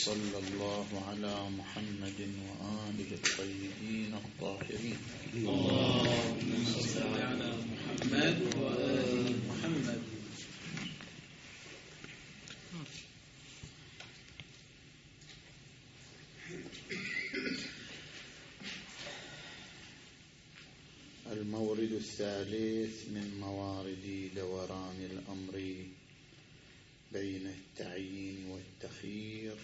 وصلى الله على محمد وآله الطيبين الطاهرين. اللهم صل على محمد وآل محمد. المورد الثالث من موارد دوران الأمر بين التعيين والتخيير: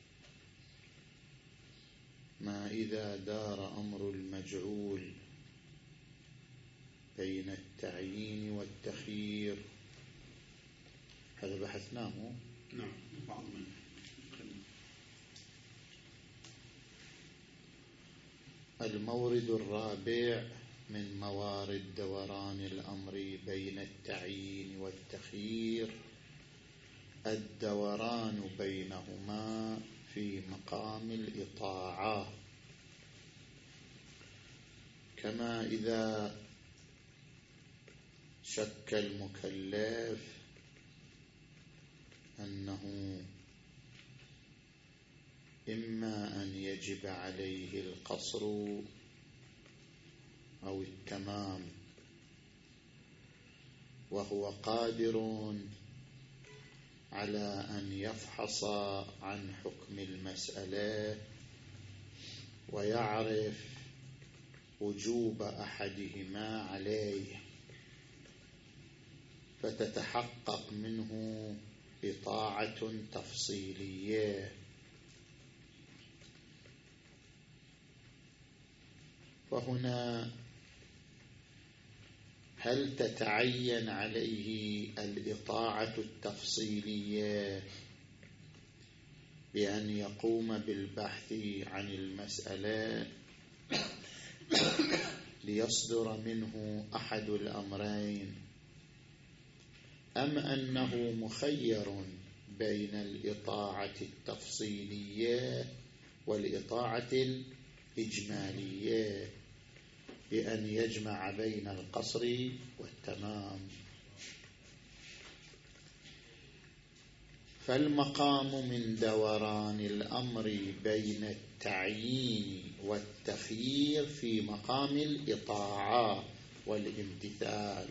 ما إذا دار أمر المجعول بين التعيين والتخيير. هذا بحثناه. نعم. بعض من المورد الرابع من موارد دوران الأمر بين التعيين والتخيير: الدوران بينهما في مقام الإطاعة، كما إذا شك المكلف أنه إما أن يجب عليه القصر أو التمام، وهو قادر على أن يفحص عن حكم المسألة ويعرف وجوب أحدهما عليه، فتتحقق منه إطاعة تفصيلية. فهنا هل تتعين عليه الإطاعة التفصيلية بأن يقوم بالبحث عن المسألة ليصدر منه أحد الأمرين، أم أنه مخير بين الإطاعة التفصيلية والإطاعة الإجمالية بأن يجمع بين القصر والتمام؟ فالمقام من دوران الأمر بين التعيين والتخيير في مقام الإطاعة والامتثال.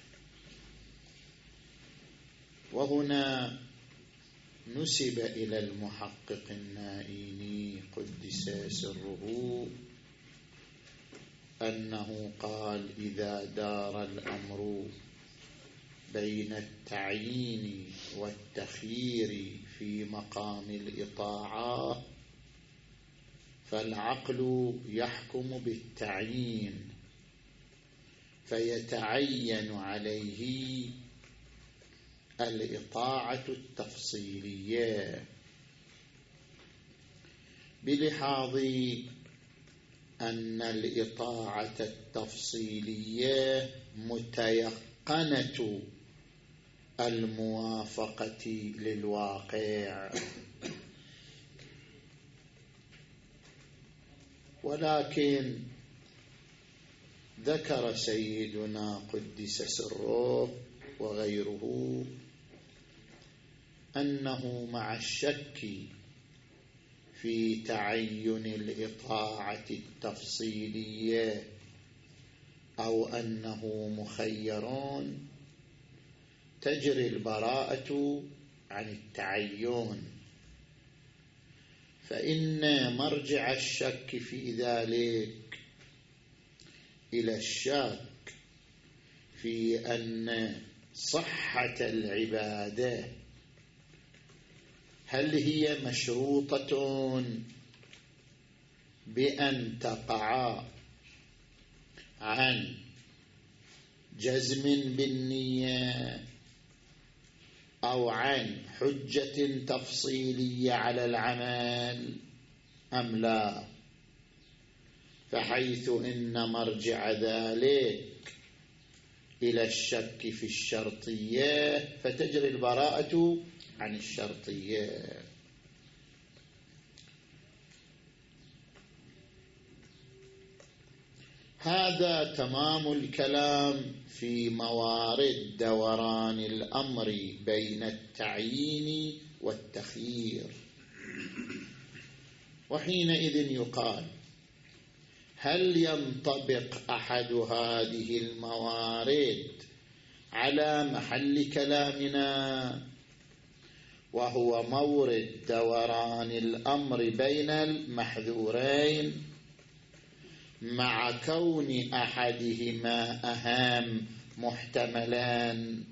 وهنا نسب إلى المحقق النائيني قدس سره أنه قال: إذا دار الأمر بين التعيين والتخيير في مقام الإطاعة فالعقل يحكم بالتعيين، فيتعين عليه الإطاعة التفصيلية، بلحاظ أن الإطاعة التفصيلية متيقنة الموافقة للواقع. ولكن ذكر سيدنا قدس سره وغيره أنه مع الشك في تعين الإطاعة التفصيلية أو أنه مخيرون تجري البراءة عن التعين، فإن مرجع الشك في ذلك إلى الشك في أن صحة العبادة هل هي مشروطة بأن تقع عن جزم بالنية أو عن حجة تفصيلية على العمل أم لا؟ فحيث إن مرجع ذلك إلى الشك في الشرطية فتجري البراءة عن الشرطية. هذا تمام الكلام في موارد دوران الأمر بين التعيين والتخيير. وحينئذ يقال: هل ينطبق أحد هذه الموارد على محل كلامنا، وهو مورد دوران الأمر بين المحذورين، مع كون أحدهما أهم محتملان؟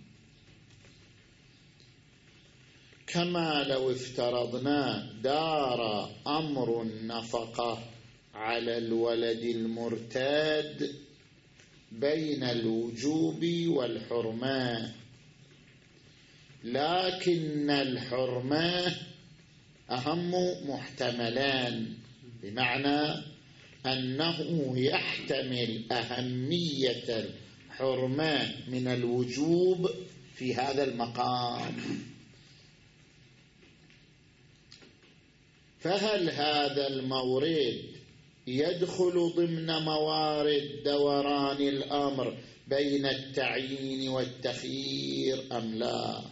كما لو افترضنا دار أمر النفقة على الولد المرتاد بين الوجوب والحرمة، لكن الحرمة أهم محتملان، بمعنى أنه يحتمل أهمية الحرمة من الوجوب في هذا المقام. فهل هذا المورد يدخل ضمن موارد دوران الأمر بين التعيين والتخيير أم لا؟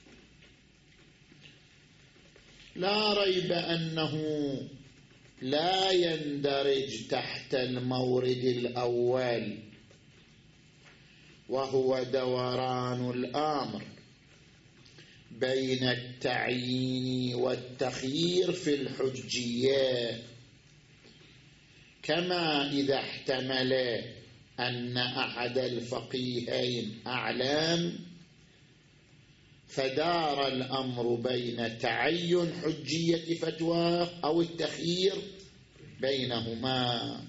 لا ريب أنه لا يندرج تحت المورد الأول، وهو دوران الأمر بين التعيين والتخيير في الحجية، كما إذا احتمل أن أحد الفقيهين أعلم فدار الأمر بين تعين حجية فتوى أو التخيير بينهما.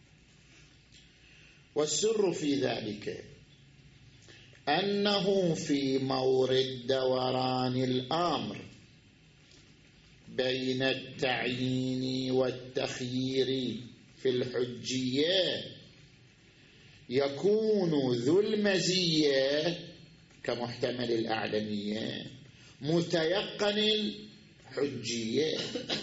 والسر في ذلك أنه في مورد دوران الأمر بين التعيين والتخيير في الحجية يكون ذو المزية كمحتمل الأعلمية متيقن الحجية،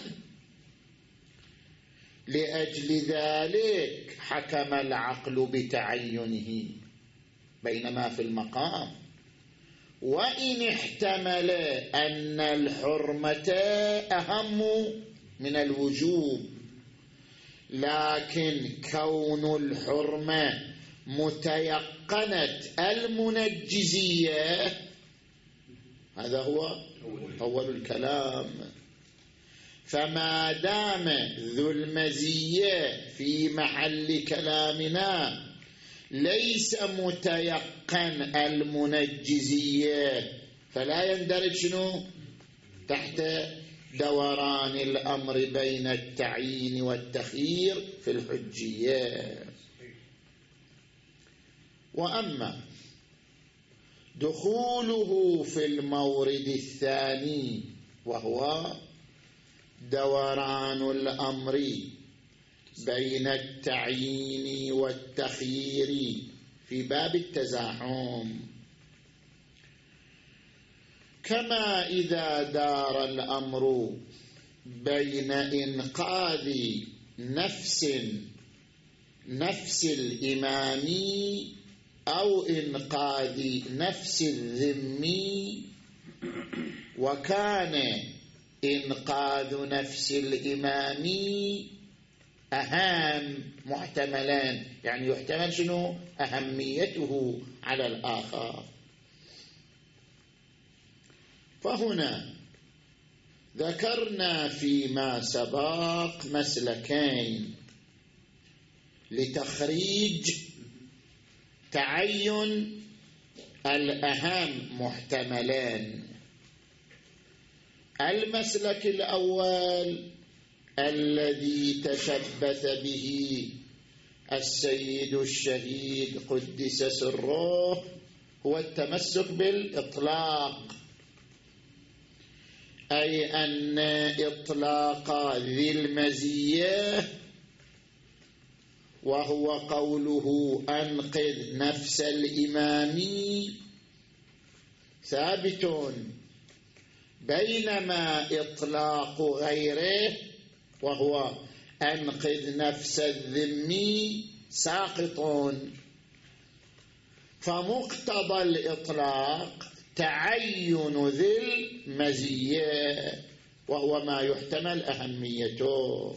لأجل ذلك حكم العقل بتعينه، بينما في المقام وإن احتمل أن الحرمة أهم من الوجوب، لكن كون الحرمة متيقنة المنجزية هذا هو أول الكلام. فما دام ذو المزية في محل كلامنا ليس متيقن المنجزية، فلا يندرج شنو تحت دوران الأمر بين التعيين والتخيير في الحجية. وأما دخوله في المورد الثاني وهو دوران الأمر بين التعيين والتخيير في باب التزاحم، كما إذا دار الأمر بين إنقاذ نفس الإمام أو إنقاذ نفس الذمي، وكان إنقاذ نفس الإمام أهم محتملان، يعني يحتمل شنو أهميته على الآخر. فهنا ذكرنا فيما سبق مسلكين لتخريج تعين الأهم محتملان. المسلك الأول الذي تشبث به السيد الشهيد قدس سره هو التمسك بالإطلاق، أي أن إطلاق ذي المزية وهو قوله أنقذ نفس الإمام ثابت، بينما إطلاق غيره وهو أنقذ نفس الذمي ساقط. فمقتضى الإطلاق تعين ذي المزية، وهو ما يحتمل أهميته.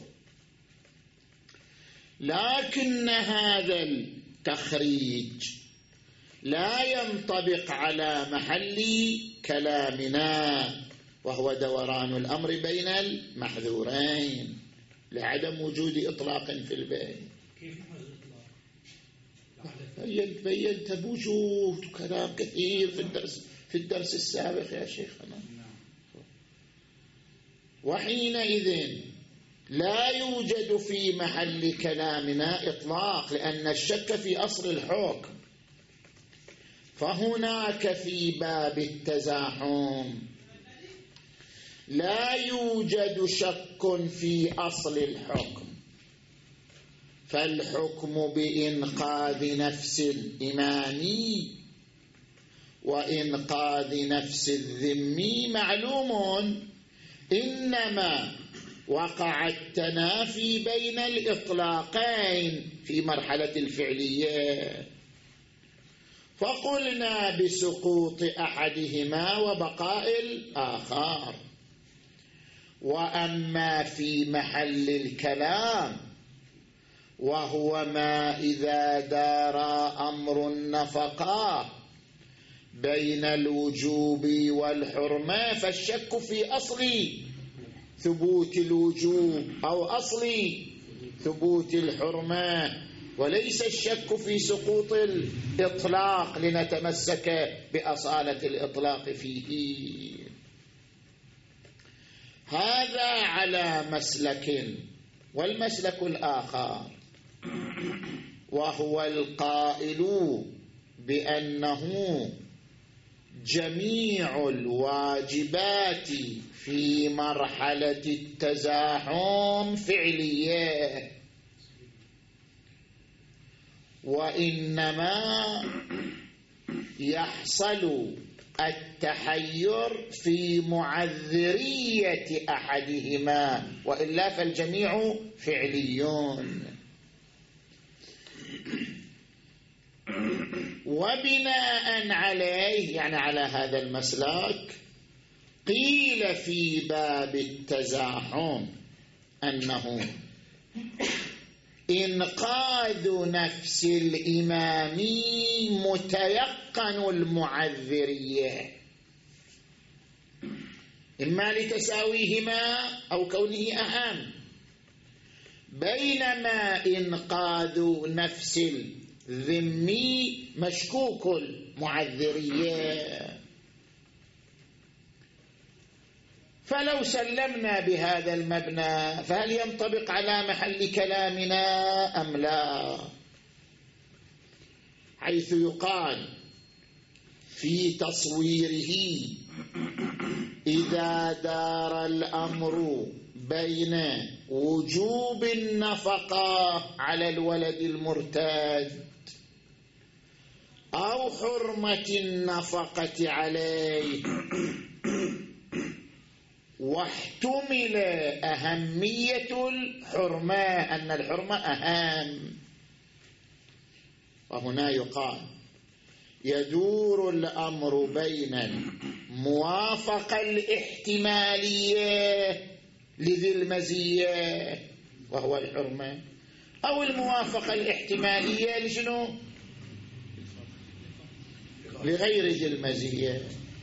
لكن هذا التخريج لا ينطبق على محل كلامنا، وهو دوران الأمر بين المحذورين لعدم وجود إطلاق في البين. كيف نحن الإطلاق؟ بينت بوجود كلام كثير في الدرس السابق يا شيخنا. وحينئذ لا يوجد في محل كلامنا إطلاق، لأن الشك في أصل الحكم. فهناك في باب التزاحم لا يوجد شك في أصل الحكم، فالحكم بإنقاذ نفس الإمامي وإنقاذ نفس الذمي معلوم، إنما وقع التنافي بين الإطلاقين في مرحلة الفعلية، فقلنا بسقوط أحدهما وبقاء الآخر. وأما في محل الكلام وهو ما إذا دار أمر النفقة بين الوجوب والحرمة، فالشك في أصل ثبوت الوجوب أو أصل ثبوت الحرمة، وليس الشك في سقوط الإطلاق لنتمسك بأصالة الإطلاق فيه. هذا على مسلك. والمسلك الآخر وهو القائل بأنه جميع الواجبات في مرحلة التزاحم فعلية، وإنما يحصل التحير في معذرية أحدهما، وإلا فالجميع فعليون. وبناء عليه، يعني على هذا المسلك، قيل في باب التزاحم أنه إنقاذ نفس الإمام متيقن المعذرية، إما لتساويهما أو كونه أهم، بينما إنقاذ نفس الذمي مشكوك المعذرية. فلو سلمنا بهذا المبنى فهل ينطبق على محل كلامنا أم لا؟ حيث يقال في تصويره إذا دار الأمر بين وجوب النفقة على الولد المرتد أو حرمة النفقة عليه، واحتمل أهمية الحرمة، أن الحرمة أهم، وهنا يقال يدور الأمر بين الموافقة الاحتمالية لذي المزية وهو الحرمة، أو الموافقة الاحتمالية لشنو؟ لغير ذي المزية.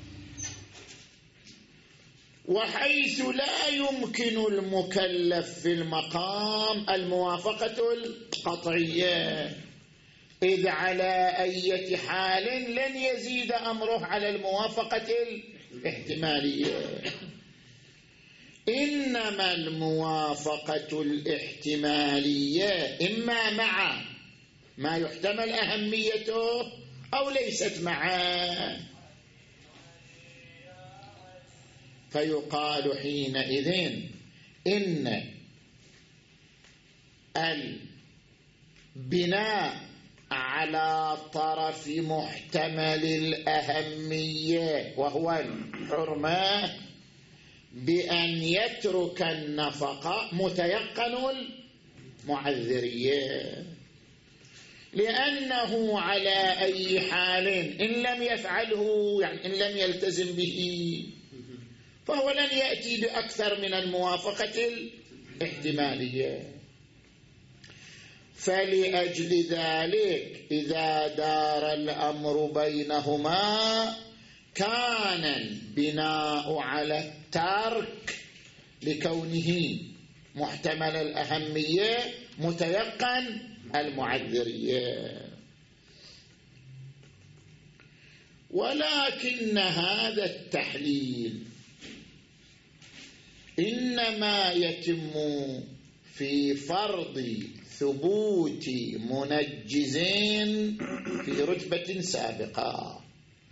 وحيث لا يمكن المكلف في المقام الموافقة القطعية، إذ على أي حال لن يزيد أمره على الموافقة الاحتمالية، إنما الموافقة الاحتمالية إما مع ما يحتمل أهميته أو ليست معه، فيقال حينئذ إن البناء على طرف محتمل الأهمية وهو الحرمة بأن يترك النفقة متيقن المعذرية، لأنه على أي حال إن لم يفعله، يعني إن لم يلتزم به فهو لن يأتي بأكثر من الموافقة الاحتمالية. فلأجل ذلك إذا دار الأمر بينهما كان البناء على الترك لكونه محتمل الأهمية متيقن المعذرية. ولكن هذا التحليل إنما يتم في فرض ثبوت منجزين في رتبة سابقة.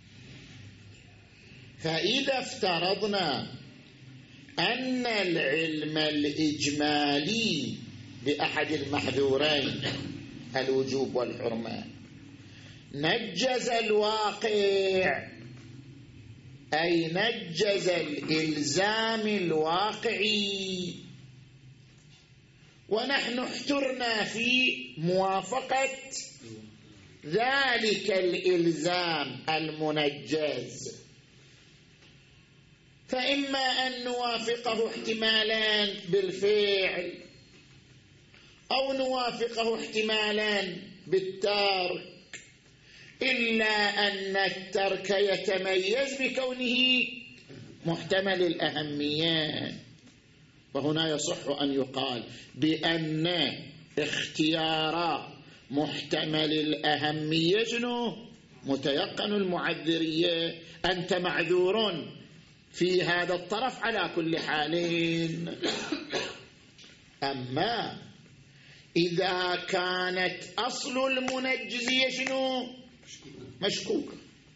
فإذا افترضنا أن العلم الإجمالي بأحد المحذورين الوجوب والحرمة نجز الواقع، أي نجز الإلزام الواقعي، ونحن احترنا في موافقة ذلك الإلزام المنجز، فإما أن نوافقه احتمالا بالفعل أو نوافقه احتمالا بالترك، إلا أن الترك يتميز بكونه محتمل الأهمية. وهنا يصح أن يقال بأن اختيار محتمل الأهمية متيقن المعذرية، أنت معذور في هذا الطرف على كل حال. أما إذا كانت أصل المنجزية مشكوكة،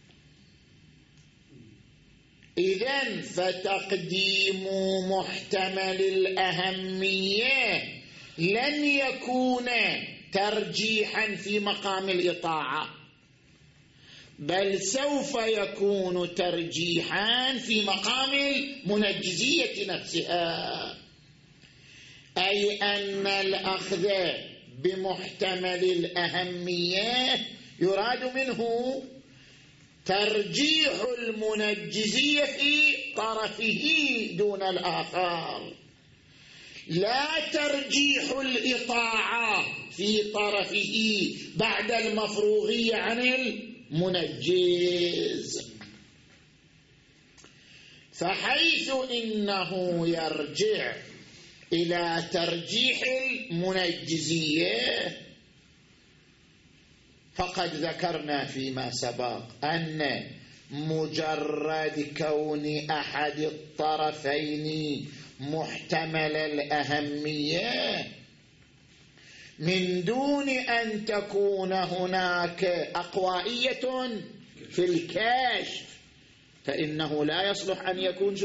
إذن فتقديم محتمل الأهمية لن يكون ترجيحا في مقام الإطاعة، بل سوف يكون ترجيحا في مقام المنجزية نفسها، أي أن الأخذ بمحتمل الأهمية يراد منه ترجيح المنجزية في طرفه دون الآخر، لا ترجيح الإطاعة في طرفه بعد المفروغية عن المنجز. فحيث إنه يرجع إلى ترجيح المنجزية، فقد ذكرنا فيما سبق أن مجرد كون أحد الطرفين محتمل الأهمية من دون أن تكون هناك أقوائية في الكشف، فإنه لا يصلح أن يكون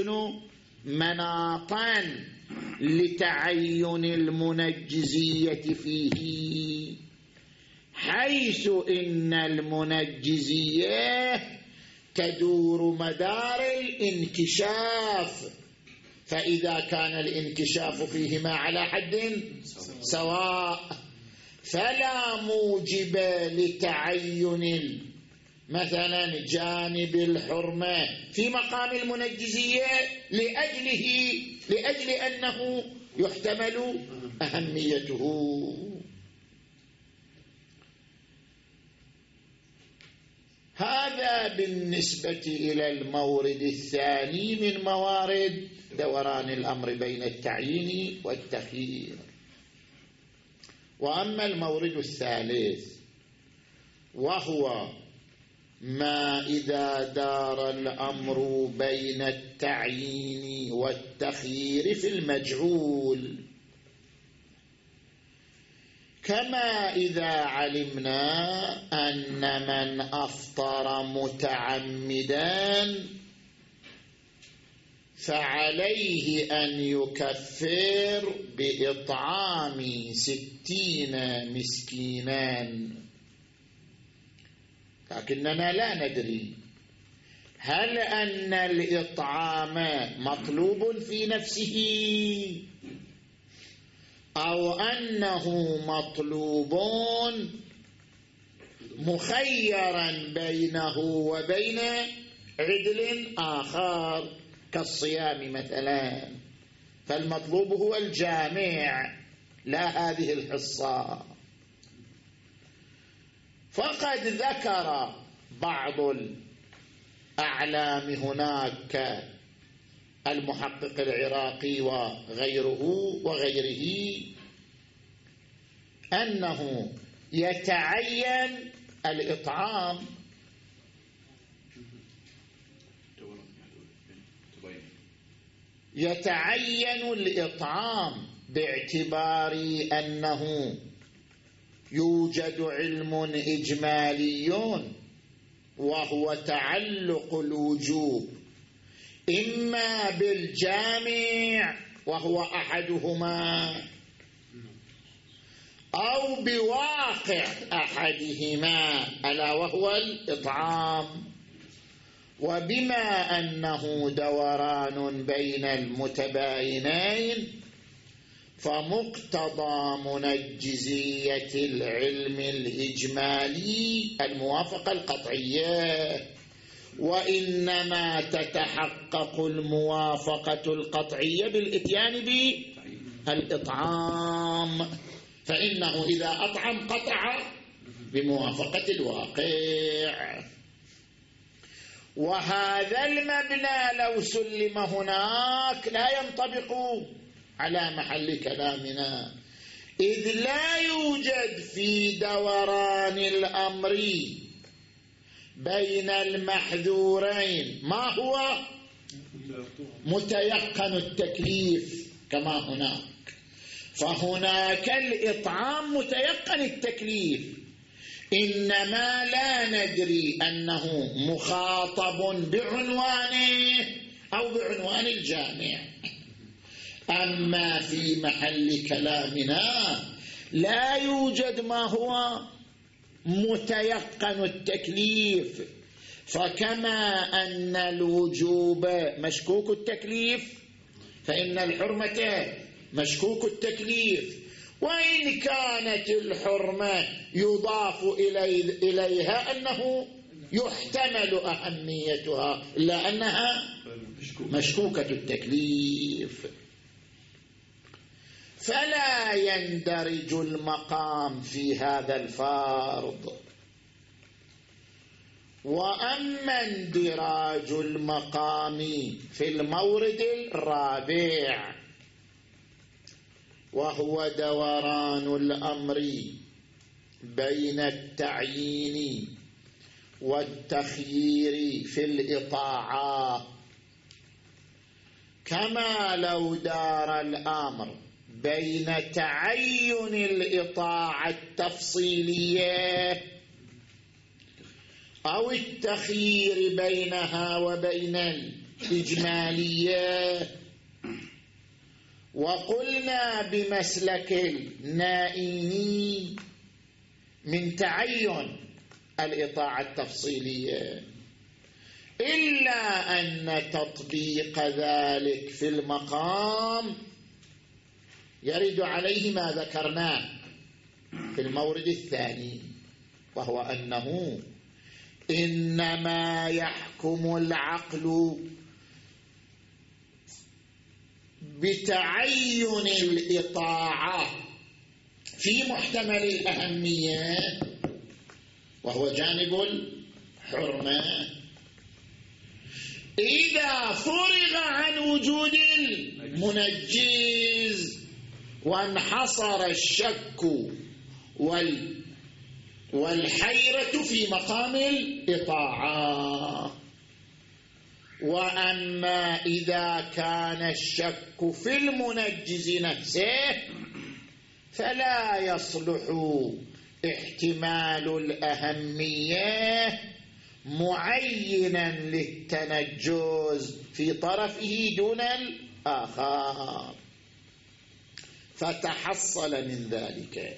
مناطا لتعين المنجزية فيه، حيث إن المنجزية تدور مدار الانكشاف، فإذا كان الانكشاف فيهما على حد سواء فلا موجب لتعين مثلا جانب الحرمة في مقام المنجزية لأجل أنه يحتمل أهميته. هذا بالنسبة إلى المورد الثاني من موارد دوران الأمر بين التعيين والتخيير. وأما المورد الثالث وهو ما إذا دار الأمر بين التعيين والتخيير في المجعول، كما إذا علمنا أن من أفطر متعمدا فعليه أن يكفر بإطعام 60 مسكينا، لكننا لا ندري هل أن الإطعام مطلوب في نفسه أو أنه مطلوب مخيرا بينه وبين عدل آخر. كالصيام مثلا، فالمطلوب هو الجامع لا هذه الحصة. فقد ذكر بعض الأعلام هناك المحقق العراقي وغيره أنه يتعين الإطعام باعتبار أنه يوجد علم إجمالي وهو تعلق الوجوب إما بالجامع وهو أحدهما أو بواقع أحدهما ألا وهو الإطعام. وبما أنه دوران بين المتباينين فمقتضى منجزية العلم الإجمالي الموافقة القطعية، وإنما تتحقق الموافقة القطعية بالإتيان بالإطعام، فإنه إذا أطعم قطع بموافقة الواقع. وهذا المبنى لو سلم هناك لا ينطبق على محل كلامنا، إذ لا يوجد في دوران الأمر بين المحذورين ما هو متيقن التكليف كما هناك، فهناك الإطعام متيقن التكليف، إنما لا ندري أنه مخاطب بعنوانه أو بعنوان الجامع. أما في محل كلامنا لا يوجد ما هو متيقن التكليف، فكما أن الوجوب مشكوك التكليف فإن الحرمة مشكوك التكليف، وإن كانت الحرمة يضاف إليها أنه يحتمل أهميتها لأنها مشكوكة التكليف، فلا يندرج المقام في هذا الفرض. وأما اندراج المقام في المورد الرابع وهو دوران الأمر بين التعيين والتخيير في الإطاعة، كما لو دار الأمر بين تعين الإطاعة التفصيلية أو التخيير بينها وبين الإجمالية. وقلنا بمسلك النائين من تعين الإطاعة التفصيلية، إلا أن تطبيق ذلك في المقام يرد عليه ما ذكرناه في المورد الثاني، وهو أنه إنما يحكم العقل بتعين الإطاعة في محتمل الأهمية وهو جانب الحرمة، إذا فرغ عن وجود المنجز وانحصر الشك والحيرة في مقام الإطاعة. وأما إذا كان الشك في المنجز نفسه فلا يصلح احتمال الأهمية معينا للتنجز في طرفه دون الآخر. فتحصل من ذلك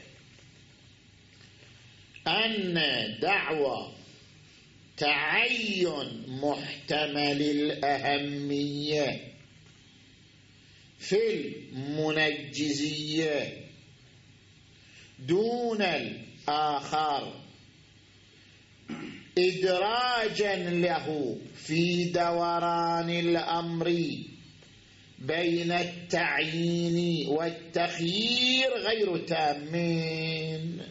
أن دعوى تعين محتمل الأهمية في المنجزية دون الآخر إدراجا له في دوران الأمر بين التعيين والتخيير غير تامين.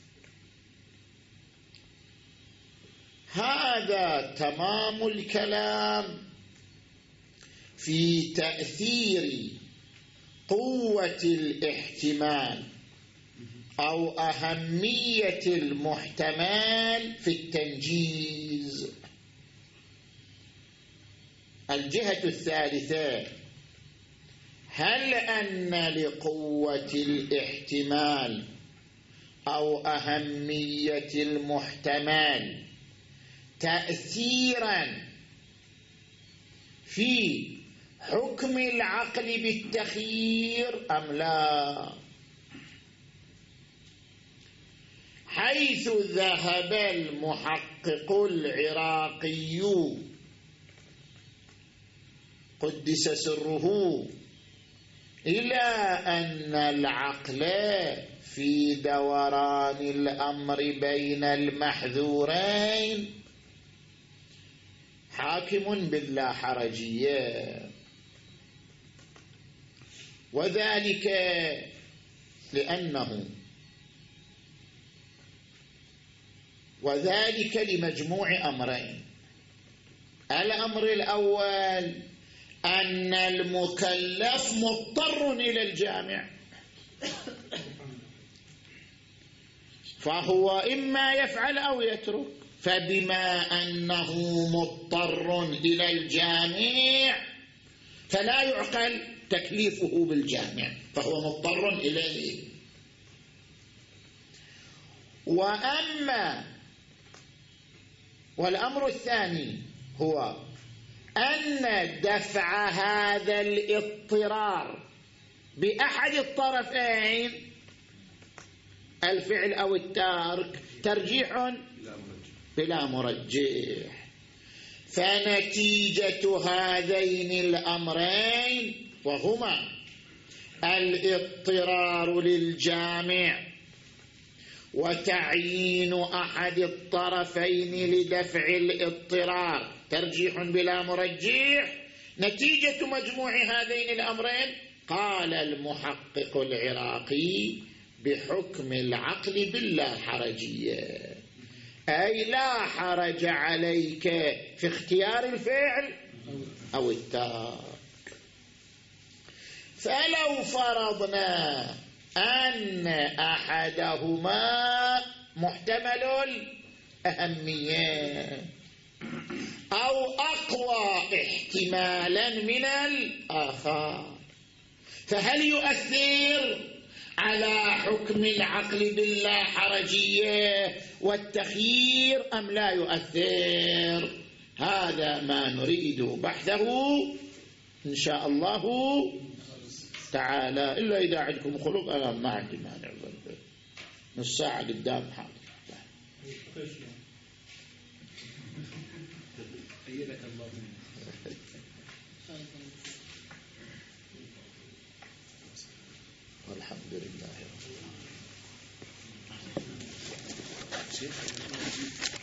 هذا تمام الكلام في تأثير قوة الاحتمال أو أهمية المحتمل في التنجيز. الجهة الثالثة: هل أن لقوة الاحتمال أو أهمية المحتمل تأثيرا في حكم العقل بالتخيير أم لا؟ حيث ذهب المحقق العراقي قدس سره إلى أن العقل في دوران الأمر بين المحذورين حاكم باللا حرجية، وذلك لمجموع أمرين. الأمر الأول أن المكلف مضطر إلى الجامع، فهو إما يفعل أو يترك، فبما أنه مضطر إلى الجامع فلا يعقل تكليفه بالجامع، فهو مضطر إليه. والأمر الثاني هو أن دفع هذا الاضطرار بأحد الطرفين الفعل أو الترك ترجيح بلا مرجح، فنتيجة هذين الأمرين وهما الاضطرار للجامع وتعيين أحد الطرفين لدفع الاضطرار ترجيح بلا مرجح، نتيجة مجموع هذين الأمرين قال المحقق العراقي بحكم العقل باللا حرجية، أي لا حرج عليك في اختيار الفعل أو الترك. فلو فرضنا أن أحدهما محتمل الأهمية أو أقوى احتمالا من الآخر، فهل يؤثر على حكم العقل باللا حرجية والتخيير أم لا يؤثر؟ هذا ما نريد بحثه إن شاء الله تعالى، إلا إذا عندكم خلق أنا ما عندي مانع، نص ساعة قدام حاضر. والحمد لله رب العالمين.